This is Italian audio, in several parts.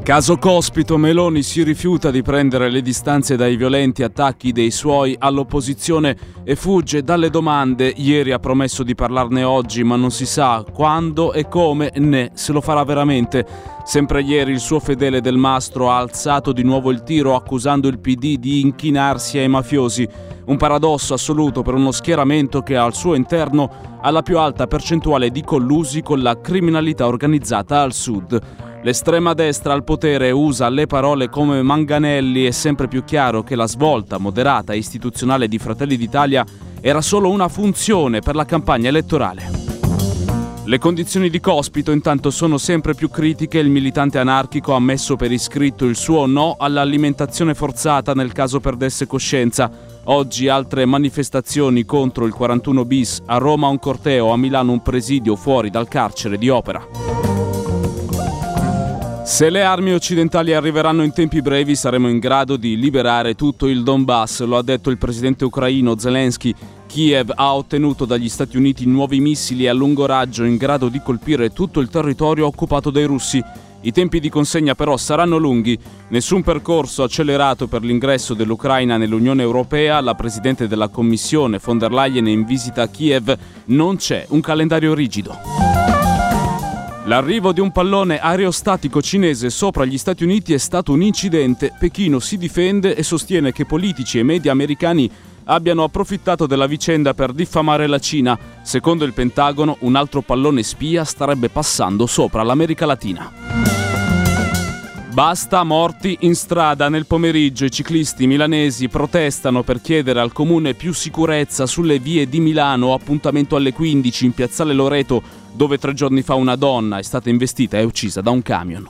Caso Cospito, Meloni si rifiuta di prendere le distanze dai violenti attacchi dei suoi all'opposizione e fugge dalle domande. Ieri ha promesso di parlarne oggi, ma non si sa quando e come né se lo farà veramente. Sempre ieri il suo fedele Del Mastro ha alzato di nuovo il tiro accusando il PD di inchinarsi ai mafiosi. Un paradosso assoluto per uno schieramento che al suo interno ha la più alta percentuale di collusi con la criminalità organizzata al sud. L'estrema destra al potere usa le parole come manganelli. È sempre più chiaro che la svolta moderata e istituzionale di Fratelli d'Italia era solo una funzione per la campagna elettorale. Le condizioni di Cospito intanto sono sempre più critiche. Il militante anarchico ha messo per iscritto il suo no all'alimentazione forzata nel caso perdesse coscienza. Oggi altre manifestazioni contro il 41 bis, a Roma un corteo, a Milano un presidio fuori dal carcere di Opera. Se le armi occidentali arriveranno in tempi brevi saremo in grado di liberare tutto il Donbass, lo ha detto il presidente ucraino Zelensky. Kiev ha ottenuto dagli Stati Uniti nuovi missili a lungo raggio in grado di colpire tutto il territorio occupato dai russi. I tempi di consegna però saranno lunghi. Nessun percorso accelerato per l'ingresso dell'Ucraina nell'Unione Europea. La presidente della Commissione von der Leyen in visita a Kiev. Non c'è un calendario rigido. L'arrivo di un pallone aerostatico cinese sopra gli Stati Uniti è stato un incidente. Pechino si difende e sostiene che politici e media americani abbiano approfittato della vicenda per diffamare la Cina. Secondo il Pentagono, un altro pallone spia starebbe passando sopra l'America Latina. Basta morti in strada. Nel pomeriggio i ciclisti milanesi protestano per chiedere al comune più sicurezza sulle vie di Milano. Appuntamento alle 15 in piazzale Loreto, dove 3 giorni fa una donna è stata investita e uccisa da un camion.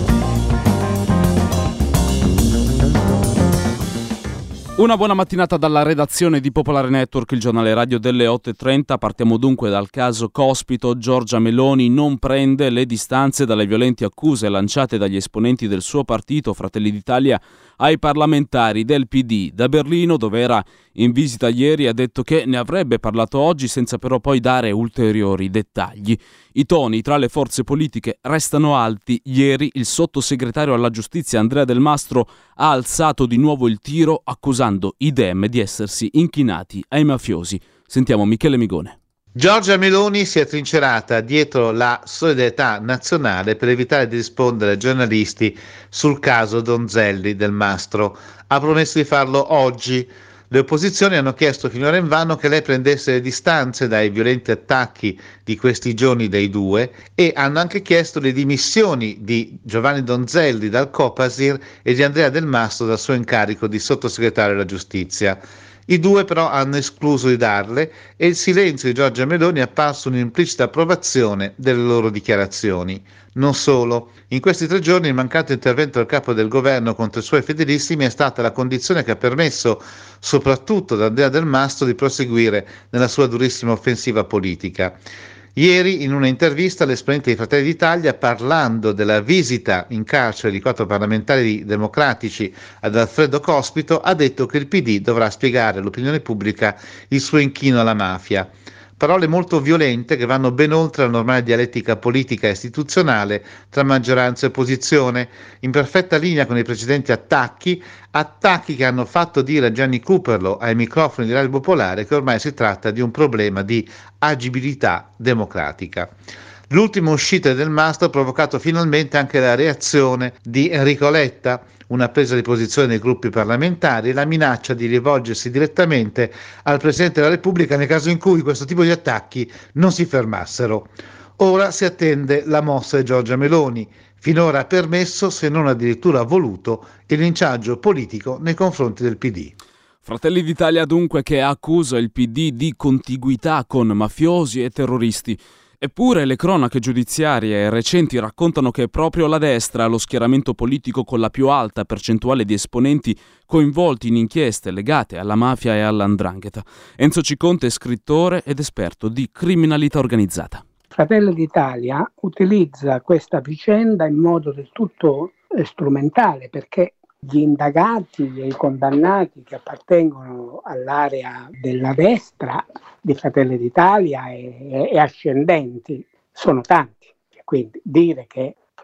Una buona mattinata dalla redazione di Popolare Network, il giornale radio delle 8.30. Partiamo dunque dal caso Cospito. Giorgia Meloni non prende le distanze dalle violenti accuse lanciate dagli esponenti del suo partito Fratelli d'Italia ai parlamentari del PD. Da Berlino, dove era in visita ieri, ha detto che ne avrebbe parlato oggi senza però poi dare ulteriori dettagli. I toni tra le forze politiche restano alti. Ieri il sottosegretario alla giustizia Andrea Del Mastro ha alzato di nuovo il tiro accusando i Dem di essersi inchinati ai mafiosi. Sentiamo Michele Migone. Giorgia Meloni si è trincerata dietro la solidarietà nazionale per evitare di rispondere ai giornalisti sul caso Donzelli Del Mastro. Ha promesso di farlo oggi. Le opposizioni hanno chiesto finora invano che lei prendesse le distanze dai violenti attacchi di questi giorni dei due e hanno anche chiesto le dimissioni di Giovanni Donzelli dal Copasir e di Andrea Del Mastro dal suo incarico di sottosegretario alla giustizia. I due però hanno escluso di darle e il silenzio di Giorgia Meloni è apparso un'implicita approvazione delle loro dichiarazioni. Non solo, in questi 3 giorni il mancato intervento del capo del governo contro i suoi fedelissimi è stata la condizione che ha permesso soprattutto ad Andrea Del Mastro di proseguire nella sua durissima offensiva politica. Ieri in una intervista l'esponente di Fratelli d'Italia, parlando della visita in carcere di 4 parlamentari democratici ad Alfredo Cospito, ha detto che il PD dovrà spiegare all'opinione pubblica il suo inchino alla mafia. Parole molto violente che vanno ben oltre la normale dialettica politica e istituzionale tra maggioranza e opposizione, in perfetta linea con i precedenti attacchi che hanno fatto dire a Gianni Cooperlo ai microfoni di Radio Popolare che ormai si tratta di un problema di agibilità democratica. L'ultima uscita del Mastro ha provocato finalmente anche la reazione di Enrico Letta, una presa di posizione dei gruppi parlamentari e la minaccia di rivolgersi direttamente al Presidente della Repubblica nel caso in cui questo tipo di attacchi non si fermassero. Ora si attende la mossa di Giorgia Meloni. Finora ha permesso, se non addirittura voluto, il linciaggio politico nei confronti del PD. Fratelli d'Italia dunque che accusa il PD di contiguità con mafiosi e terroristi. Eppure le cronache giudiziarie recenti raccontano che è proprio la destra, lo schieramento politico con la più alta percentuale di esponenti coinvolti in inchieste legate alla mafia e all''ndrangheta. Enzo Ciconte è scrittore ed esperto di criminalità organizzata. Fratelli d'Italia utilizza questa vicenda in modo del tutto strumentale, perché gli indagati e i condannati che appartengono all'area della destra di Fratelli d'Italia e ascendenti sono tanti. Quindi dire che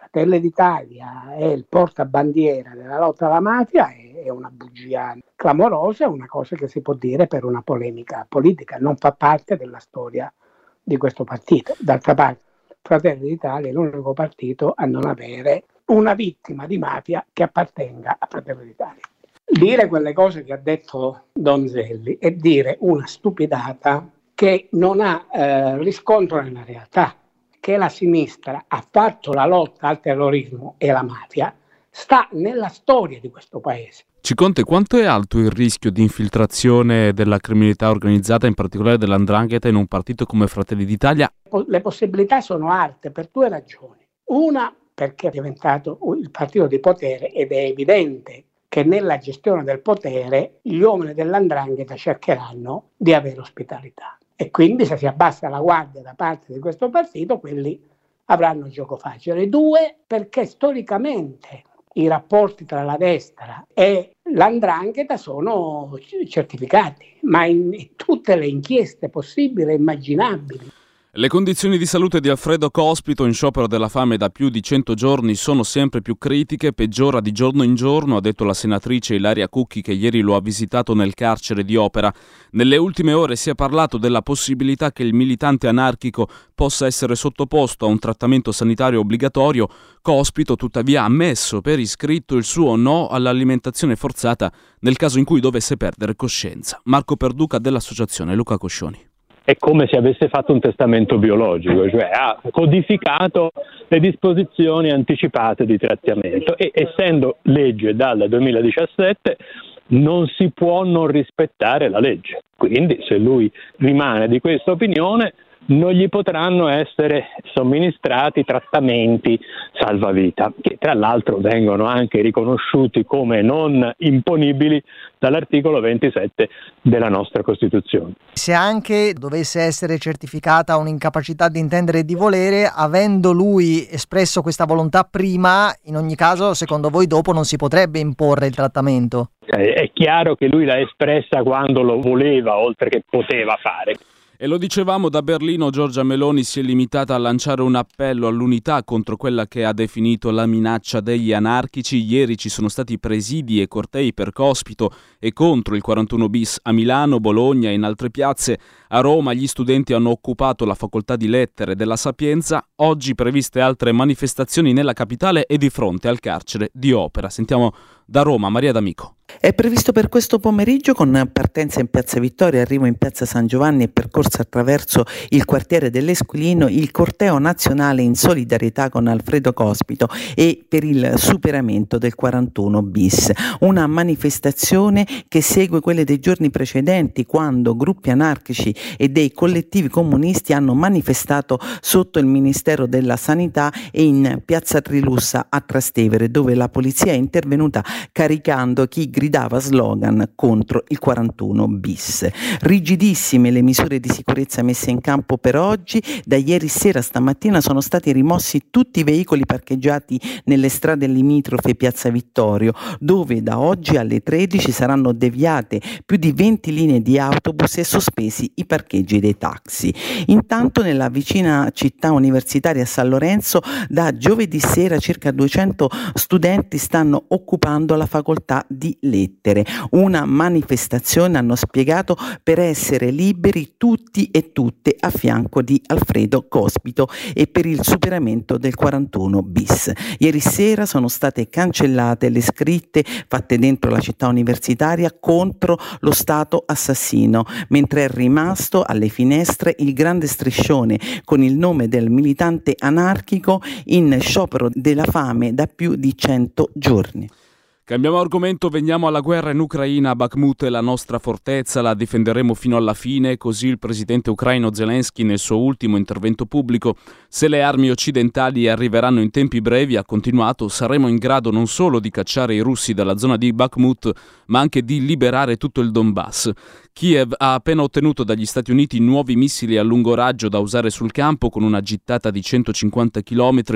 Fratelli d'Italia è il portabandiera della lotta alla mafia è una bugia clamorosa, è una cosa che si può dire per una polemica politica, non fa parte della storia di questo partito. D'altra parte, Fratelli d'Italia è l'unico partito a non avere una vittima di mafia che appartenga a Fratelli d'Italia. Dire quelle cose che ha detto Donzelli è dire una stupidata che non ha riscontro nella realtà, che la sinistra ha fatto la lotta al terrorismo e la mafia, sta nella storia di questo paese. Ciconte, quanto è alto il rischio di infiltrazione della criminalità organizzata, in particolare dell''ndrangheta, in un partito come Fratelli d'Italia? Le possibilità sono alte per due ragioni. Una, perché è diventato il partito di potere ed è evidente che nella gestione del potere gli uomini dell''ndrangheta cercheranno di avere ospitalità. E quindi se si abbassa la guardia da parte di questo partito, quelli avranno gioco facile. Due, perché storicamente i rapporti tra la destra e l''ndrangheta sono certificati, ma in tutte le inchieste possibili e immaginabili. Le condizioni di salute di Alfredo Cospito, in sciopero della fame da più di 100 giorni, sono sempre più critiche, peggiora di giorno in giorno, ha detto la senatrice Ilaria Cucchi, che ieri lo ha visitato nel carcere di Opera. Nelle ultime ore si è parlato della possibilità che il militante anarchico possa essere sottoposto a un trattamento sanitario obbligatorio. Cospito tuttavia ha ammesso per iscritto il suo no all'alimentazione forzata nel caso in cui dovesse perdere coscienza. Marco Perduca dell'associazione Luca Coscioni. È come se avesse fatto un testamento biologico, cioè ha codificato le disposizioni anticipate di trattamento e, essendo legge dal 2017, non si può non rispettare la legge. Quindi, se lui rimane di questa opinione, non gli potranno essere somministrati trattamenti salvavita, che tra l'altro vengono anche riconosciuti come non imponibili dall'articolo 27 della nostra Costituzione. Se anche dovesse essere certificata un'incapacità di intendere e di volere, avendo lui espresso questa volontà prima, in ogni caso, secondo voi, dopo non si potrebbe imporre il trattamento? È chiaro che lui l'ha espressa quando lo voleva, oltre che poteva fare. E lo dicevamo, da Berlino Giorgia Meloni si è limitata a lanciare un appello all'unità contro quella che ha definito la minaccia degli anarchici. Ieri ci sono stati presidi e cortei per Cospito e contro il 41 bis a Milano, Bologna e in altre piazze. A Roma gli studenti hanno occupato la facoltà di lettere della Sapienza. Oggi previste altre manifestazioni nella capitale e di fronte al carcere di Opera. Sentiamo da Roma Maria D'Amico. È previsto per questo pomeriggio, con partenza in Piazza Vittoria, arrivo in Piazza San Giovanni e percorso attraverso il quartiere dell'Esquilino, il corteo nazionale in solidarietà con Alfredo Cospito e per il superamento del 41 bis. Una manifestazione che segue quelle dei giorni precedenti, quando gruppi anarchici e dei collettivi comunisti hanno manifestato sotto il Ministero della Sanità e in Piazza Trilussa a Trastevere, dove la polizia è intervenuta caricando chi gridava slogan contro il 41 bis. Rigidissime le misure di sicurezza messe in campo per oggi. Da ieri sera a stamattina sono stati rimossi tutti i veicoli parcheggiati nelle strade limitrofe Piazza Vittorio, dove da oggi alle 13 saranno deviate più di 20 linee di autobus e sospesi i parcheggi dei taxi. Intanto nella vicina città universitaria San Lorenzo da giovedì sera circa 200 studenti stanno occupando la facoltà di lettere. Una manifestazione, hanno spiegato, per essere liberi tutti e tutte a fianco di Alfredo Cospito e per il superamento del 41 bis. Ieri sera sono state cancellate le scritte fatte dentro la città universitaria contro lo Stato assassino, mentre è rimasto alle finestre il grande striscione con il nome del militante anarchico in sciopero della fame da più di 100 giorni. Cambiamo argomento, veniamo alla guerra in Ucraina. Bakhmut è la nostra fortezza, la difenderemo fino alla fine, così il presidente ucraino Zelensky nel suo ultimo intervento pubblico. Se le armi occidentali arriveranno in tempi brevi, ha continuato, saremo in grado non solo di cacciare i russi dalla zona di Bakhmut, ma anche di liberare tutto il Donbass. Kiev ha appena ottenuto dagli Stati Uniti nuovi missili a lungo raggio da usare sul campo con una gittata di 150 km.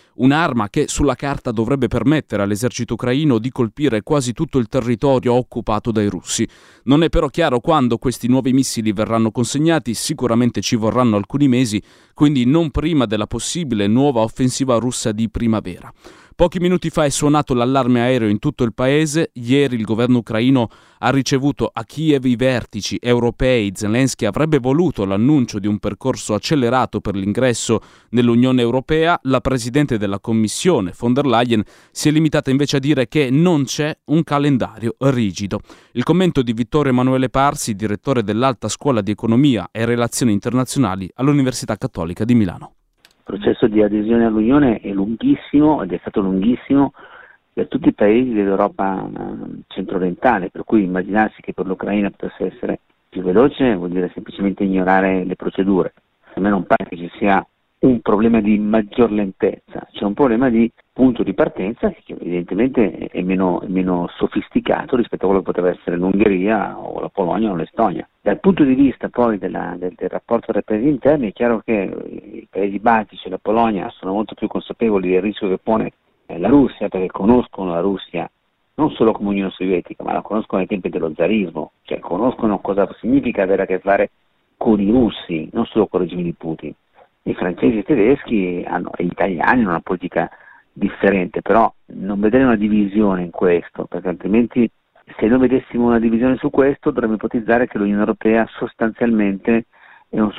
un'arma che sulla carta dovrebbe permettere all'esercito ucraino di colpire quasi tutto il territorio occupato dai russi. Non è però chiaro quando questi nuovi missili verranno consegnati, sicuramente ci vorranno alcuni mesi, quindi non prima della possibile nuova offensiva russa di primavera. Pochi minuti fa è suonato l'allarme aereo in tutto il paese. Ieri il governo ucraino ha ricevuto a Kiev i vertici europei. Zelensky avrebbe voluto l'annuncio di un percorso accelerato per l'ingresso nell'Unione Europea. La presidente della Commissione, von der Leyen, si è limitata invece a dire che non c'è un calendario rigido. Il commento di Vittorio Emanuele Parsi, direttore dell'Alta Scuola di Economia e Relazioni Internazionali all'Università Cattolica di Milano. Il processo di adesione all'Unione è lunghissimo ed è stato lunghissimo per tutti i paesi dell'Europa centro-orientale, per cui immaginarsi che per l'Ucraina potesse essere più veloce vuol dire semplicemente ignorare le procedure. A me non pare che ci sia un problema di maggior lentezza, c'è un problema di punto di partenza che evidentemente è meno sofisticato rispetto a quello che poteva essere l'Ungheria o la Polonia o l'Estonia. Dal punto di vista poi del rapporto tra i paesi interni è chiaro che i paesi baltici e la Polonia sono molto più consapevoli del rischio che pone la Russia, perché conoscono la Russia non solo come Unione Sovietica, ma la conoscono ai tempi dello zarismo, cioè conoscono cosa significa avere a che fare con i russi, non solo con il regime di Putin. I francesi e i tedeschi e gli italiani hanno una politica differente, però non vedere una divisione in questo, perché altrimenti se noi vedessimo una divisione su questo dovremmo ipotizzare che l'Unione Europea sostanzialmente è un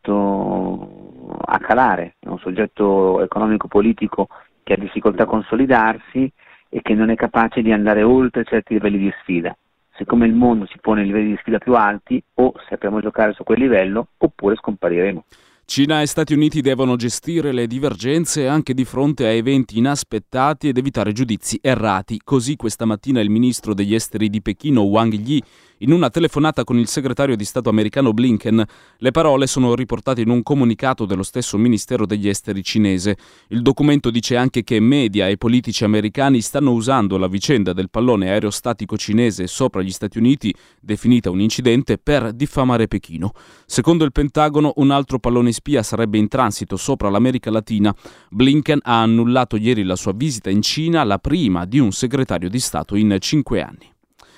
soggetto a calare, è un soggetto economico-politico che ha difficoltà a consolidarsi e che non è capace di andare oltre certi livelli di sfida. Siccome il mondo si pone livelli di sfida più alti, o sappiamo giocare su quel livello oppure scompariremo. Cina e Stati Uniti devono gestire le divergenze anche di fronte a eventi inaspettati ed evitare giudizi errati. Così questa mattina il ministro degli esteri di Pechino, Wang Yi, in una telefonata con il segretario di Stato americano Blinken. Le parole sono riportate in un comunicato dello stesso Ministero degli Esteri cinese. Il documento dice anche che media e politici americani stanno usando la vicenda del pallone aerostatico cinese sopra gli Stati Uniti, definita un incidente, per diffamare Pechino. Secondo il Pentagono, un altro pallone spia sarebbe in transito sopra l'America Latina. Blinken ha annullato ieri la sua visita in Cina, la prima di un segretario di Stato in 5 anni.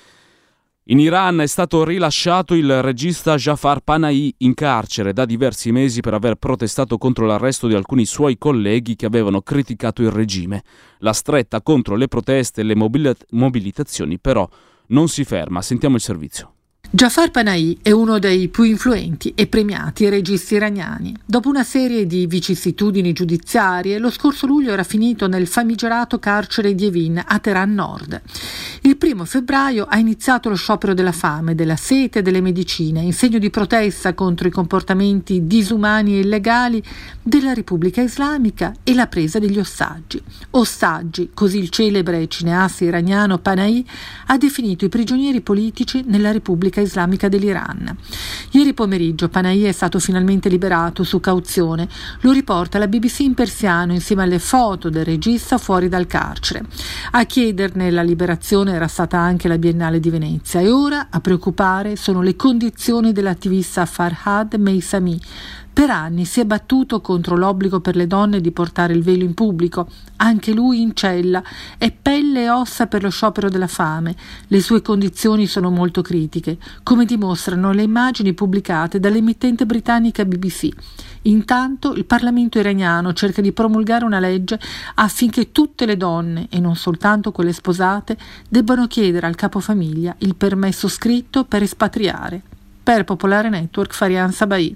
In Iran è stato rilasciato il regista Jafar Panahi, in carcere da diversi mesi per aver protestato contro l'arresto di alcuni suoi colleghi che avevano criticato il regime. La stretta contro le proteste e le mobilitazioni però non si ferma. Sentiamo il servizio. Jafar Panahi è uno dei più influenti e premiati registi iraniani. Dopo una serie di vicissitudini giudiziarie, lo scorso luglio era finito nel famigerato carcere di Evin a Teheran Nord. Il 1 febbraio ha iniziato lo sciopero della fame, della sete e delle medicine, in segno di protesta contro i comportamenti disumani e illegali della Repubblica Islamica e la presa degli ostaggi. Ostaggi, così il celebre cineasta iraniano Panahi ha definito i prigionieri politici nella Repubblica Islamica dell'Iran. Ieri pomeriggio Panahi è stato finalmente liberato su cauzione. Lo riporta la BBC in persiano insieme alle foto del regista fuori dal carcere. A chiederne la liberazione era stata anche la Biennale di Venezia e ora a preoccupare sono le condizioni dell'attivista Farhad Meissami. Per anni si è battuto contro l'obbligo per le donne di portare il velo in pubblico. Anche lui in cella, è pelle e ossa per lo sciopero della fame. Le sue condizioni sono molto critiche, come dimostrano le immagini pubblicate dall'emittente britannica BBC. Intanto il Parlamento iraniano cerca di promulgare una legge affinché tutte le donne, e non soltanto quelle sposate, debbano chiedere al capofamiglia il permesso scritto per espatriare. Per Popolare Network, Farian Sabai.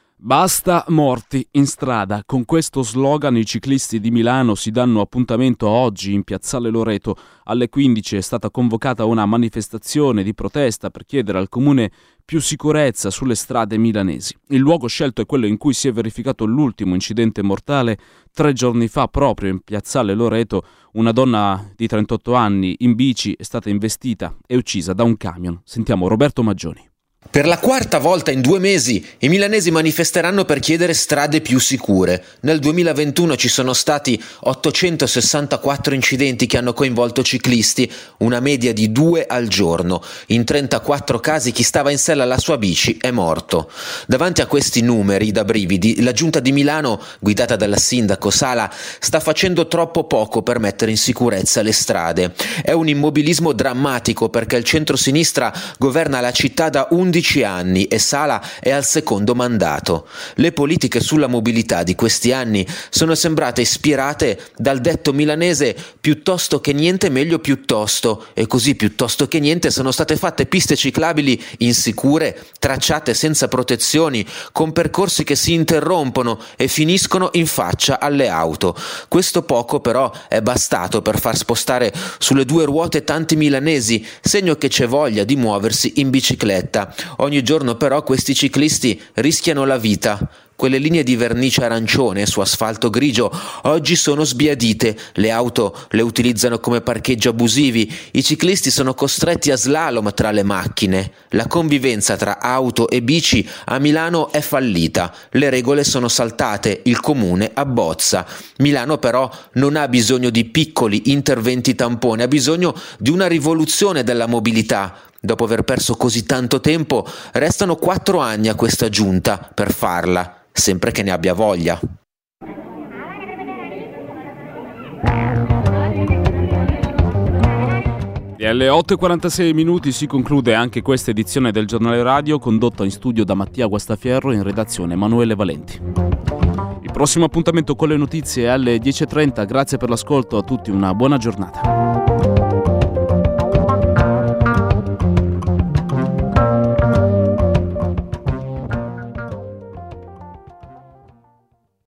Basta morti in strada. Con questo slogan i ciclisti di Milano si danno appuntamento oggi in Piazzale Loreto. Alle 15 è stata convocata una manifestazione di protesta per chiedere al comune più sicurezza sulle strade milanesi. Il luogo scelto è quello in cui si è verificato l'ultimo incidente mortale 3 giorni fa proprio in Piazzale Loreto. Una donna di 38 anni in bici è stata investita e uccisa da un camion. Sentiamo Roberto Maggioni. Per la quarta volta in 2 mesi i milanesi manifesteranno per chiedere strade più sicure. Nel 2021 ci sono stati 864 incidenti che hanno coinvolto ciclisti, una media di 2 al giorno. In 34 casi chi stava in sella alla sua bici è morto. Davanti a questi numeri da brividi, la giunta di Milano, guidata dal sindaco Sala, sta facendo troppo poco per mettere in sicurezza le strade. È un immobilismo drammatico perché il centrosinistra governa la città da 11 anni e Sala è al secondo mandato. Le politiche sulla mobilità di questi anni sono sembrate ispirate dal detto milanese piuttosto che niente meglio piuttosto, e così piuttosto che niente sono state fatte piste ciclabili insicure, tracciate senza protezioni, con percorsi che si interrompono e finiscono in faccia alle auto. Questo poco però è bastato per far spostare sulle 2 ruote tanti milanesi, segno che c'è voglia di muoversi in bicicletta. Ogni giorno però questi ciclisti rischiano la vita. Quelle linee di vernice arancione su asfalto grigio oggi sono sbiadite, le auto le utilizzano come parcheggi abusivi, i ciclisti sono costretti a slalom tra le macchine. La convivenza tra auto e bici a Milano è fallita, le regole sono saltate, il comune abbozza. Milano però non ha bisogno di piccoli interventi tampone, ha bisogno di una rivoluzione della mobilità. Dopo aver perso così tanto tempo, restano 4 anni a questa giunta per farla, sempre che ne abbia voglia. E alle 8:46 si conclude anche questa edizione del Giornale Radio, condotta in studio da Mattia Guastafierro, in redazione Emanuele Valenti. Il prossimo appuntamento con le notizie è alle 10:30. Grazie per l'ascolto, a tutti una buona giornata.